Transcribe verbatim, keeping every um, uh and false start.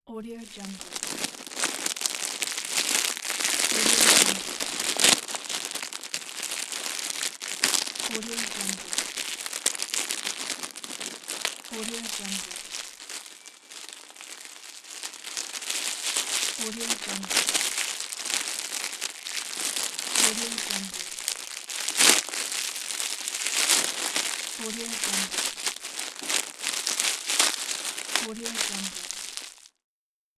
Audio Jungle. Audio Jungle. Audio Jungle. Audio Jungle. Audio Jungle. Audio Jungle. Audio Jungle. Audio Jungle.